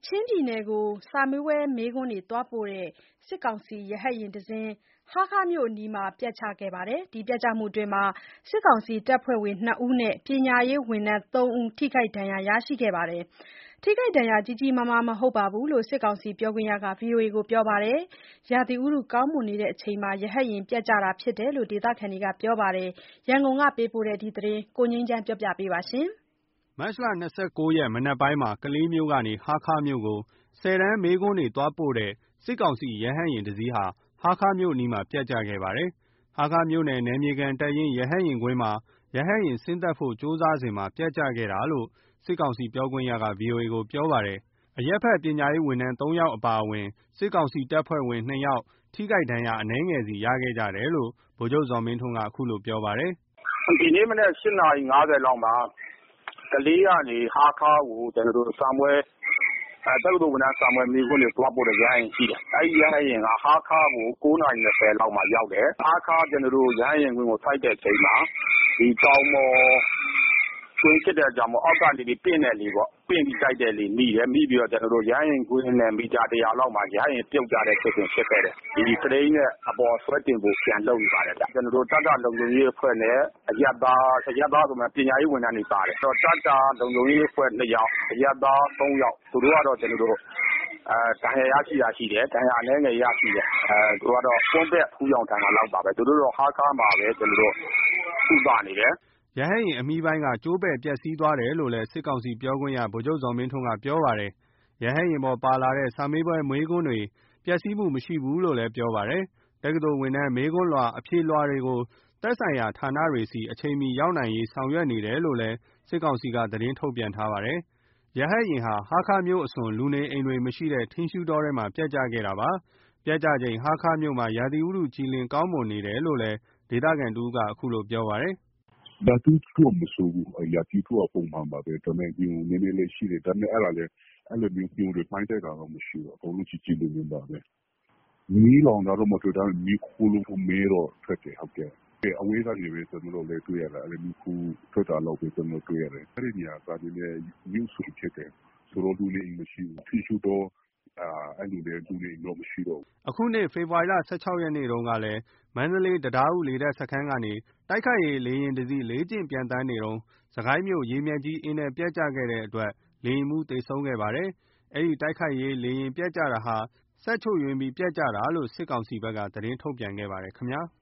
ချင်းပြည်နယ်ကို စာမေးပွဲမေးခွန်းတွေသွားပို့တဲ့ စစ်ကောင်စီရဟတ်ယာဉ်တစင်း ဟားခါးမြို့အနီးမှာ ပျက်ကျခဲ့ပြီး စစ်ကောင်စီတပ်ဖွဲ့ဝင် 2 ဦးနဲ့ ပညာရေးဝန်ထမ်း 3 ဦး ထိခိုက်ဒဏ်ရာရရှိခဲ့ပါတယ်။ ထိခိုက်ဒဏ်ရာ ကြီးကြီးမားမား မဟုတ်ဘူးလို့ စစ်ကောင်စီပြောခွင့်ရက VOA ကို ပြောပါတယ်။ ရာသီဥတုကောင်းမွန်နေချိန်မှာ ရဟတ်ယာဉ်ပျက်ကျတာဖြစ်တယ်လို့ ဒေသခံတွေကပြောပါတယ်။ ရန်ကုန်ကပေးပို့တဲ့သတင်းကို ကိုငြိမ်းချမ်းက တင်ပြပေးထားပါတယ်။ မတ်လ ၂၉ ရက် မနက်ပိုင်းမှာ ကလေးမြို့ကနေ ဟားခါးမြို့ကို ၁၀ တန်းမေးခွန်းတွေသွားပို့တဲ့ စစ်ကောင်စီရဟတ်ယာဉ်တစီးဟာ ဟားခါးမြို့အနီးမှာ ပျက်ကျခဲ့ပါတယ်။ ဟားခါးမြို့နယ် နယ်မြေခံတပ်ရင်း ရဟတ်ယာဉ်ကွင်းမှာ ရဟတ်ယာဉ်ဆင်းသက်ဖို့ ကြိုးစားစဉ် ပျက်ကျခဲ့တာလို့ စစ်ကောင်စီပြောခွင့်ရက VOA ကို ပြောပါတယ်။ အရပ်ဘက် ပညာရေးဝန်ထမ်း ၃ ယောက်အပါအဝင် စစ်ကောင်စီတပ်ဖွဲ့ဝင် 2 ယောက် ထိခိုက်ဒဏ်ရာအနည်းငယ်စီရခဲ့ကြတယ်လို့ ဗိုလ်ချုပ်ဇော်မင်းထွန်းက အခုလိုပြောပါတယ်။ “ဒီနေ့မနက် ၈ နာရီ ၅၀ လောက်မှာ ကလေးကနေ ဟားခါးကို တက္ကသိုလ်ဝင်တန်းစာမေးပွဲမေးခွန်းတွေသွားပို့တဲ့ ရဟတ်ယာဉ်ရှိတယ်။ အဲ့ဒီရဟတ်ယာဉ်က ဟားခါးကို ၉ နာရီ ၂၀ လောက်မှာရောက်တယ်။ ဟားခါးရဟတ်ယာဉ်ကွင်းကိုဆိုက်တဲ့အချိန်မှာ တောင်ပေါ်ကွင်းဖြစ်တဲ့အတွက်ကြောင့်မို့ အောက်ကနေပင့်တဲ့လေပေါ့။ ပင့်ပြီးတိုက်တဲ့လေမိတယ်။ မိပြီးတော့ ရဟတ်ယာဉ်ကွင်းနဲ့ မီတာ ၁၀၀ လောက်မှာ ရဟတ်ယာဉ်ပြုတ်ကျတဲ့ဖြစ်စဉ်ဖြစ်ခဲ့တယ်။ ဒီကရိန်းနဲ့ အပေါ်ဆွဲတင်ဖို့ ပြန်လုပ်နေပါတယ်ဗျ။ တပ်ကလုံခြုံရေးအဖွဲ့နဲ့ အရပ်သားဆိုပေမယ့် ပညာရေးဝန်ထမ်းတွေပါတယ်။ တပ်ကလုံခြုံရေးအဖွဲ့ 2 ယောက် အရပ်သား 3 ယောက် သူတို့ကတော့ ဒဏ်ရာရရှိတာရှိတယ်။ ဒဏ်ရာအနည်းငယ်ရရှိတယ်။ သူတို့ကတော့ ပွန်းဘက်ဖူးယောင်ဒဏ်ရာလောက်ပါပဲ။ သူတို့တော့ ဟားခါးမှာပဲ ကုသနေတယ်။ ” ရဟတ်ယာဉ်အမြီးပိုင်းက ကျိုးပဲ့ပျက်စီးသွားတယ်လို့လည်း စစ်ကောင်စီပြောခွင့်ရ ဗိုလ်ချုပ်ဇော်မင်းထွန်းက ပြောပါတယ်။ ရဟတ်ယာဉ်ပေါ်ပါလာတဲ့ စာမေးပွဲမေးခွန်းတွေ ပျက်စီးမှုမရှိဘူးလို့လည်း ပြောပါတယ်။ တက္ကသိုလ်ဝင်တန်း မေးခွန်းလွှာအဖြေလွှာတွေကို သက်ဆိုင်ရာဌာနတွေဆီ အချိန်မီရောက်နိုင်ရေး ဆောင်ရွက်နေတယ်လို့လည်း စစ်ကောင်စီက သတင်းထုတ်ပြန်ထားပါတယ်။ ရဟတ်ယာဉ်ဟာ ဟားခါးမြို့အစွန် လူနေအိမ်တွေမရှိတဲ့ ထင်းရှူးတောထဲမှာ ပျက်ကျခဲ့တာပါ။ ပျက်ကျချိန် ဟားခါးမြို့မှာ ရာသီဥတုကြည်လင်ကောင်းမွန်နေတယ်လို့လည်း ဒေသခံတဦးက အခုလိုပြောပါတယ်။ “ရာသီဥတုကမဆိုးဘူး။ ရာသီဥတုကပုံမှန်ပါပဲ။ ဒါပေမယ့် ငြိုနည်းနည်းလေးရှိတယ်။ ဒါပေမယ့် အဲ့လိုမျိုးညိုတွေမှိုင်းတိုက်တာတော့မရှိဘူး။ အကုန်လုံးကြည်ကြည်လင်လင်ပါပဲ။ မီးလောင်တာတော့မတွေ့ဘူး။ ဒါပေမယ့် မီးခိုးလုံးမဲတော့ထွက်တယ်။ အဝေးကနေပဲ ကျနော်တို့လည်းတွေ့ရတယ်။ မီးခိုးထွက်တာလောက်ပဲ ကျနော်တို့တွေ့ရတယ်။ အဲ့ဒီနေရာက နည်းနည်းမြို့စွန်ဖြစ်တယ်။ ဆိုတော့ လူနေအိမ်မရှိဘူး။ ထင်းရှူးတောလူနေအိမ်တော့မရှိတော့ဘူး။” အခုနှစ် ဖေဖော်ဝါရီ ၁၆ ရက်နေ့တုန်းကလည်း မန္တလေး တံတားဦးလေတပ်စခန်းကနေ တိုက်ခိုက်ရေးလေယာဉ်တစီး လေ့ကျင့်ပျံသန်းနေတုန်း စစ်ကိုင်းမြို့ ရေမျက်ကြီးအင်းထဲ ပျက်ကျခဲ့တဲ့အတွက် လေယာဉ်မှူးသေဆုံးခဲ့ပါတယ်။ အဲဒီတိုက်ခိုက်ရေးလေယာဉ်ပျက်ကျတာဟာ စက်ချို့ယွင်းပြီး ပျက်ကျတာလို့ စစ်ကောင်စီဘက်က သတင်းထုတ်ပြန်ခဲ့ပါတယ်ခင်ဗျာ။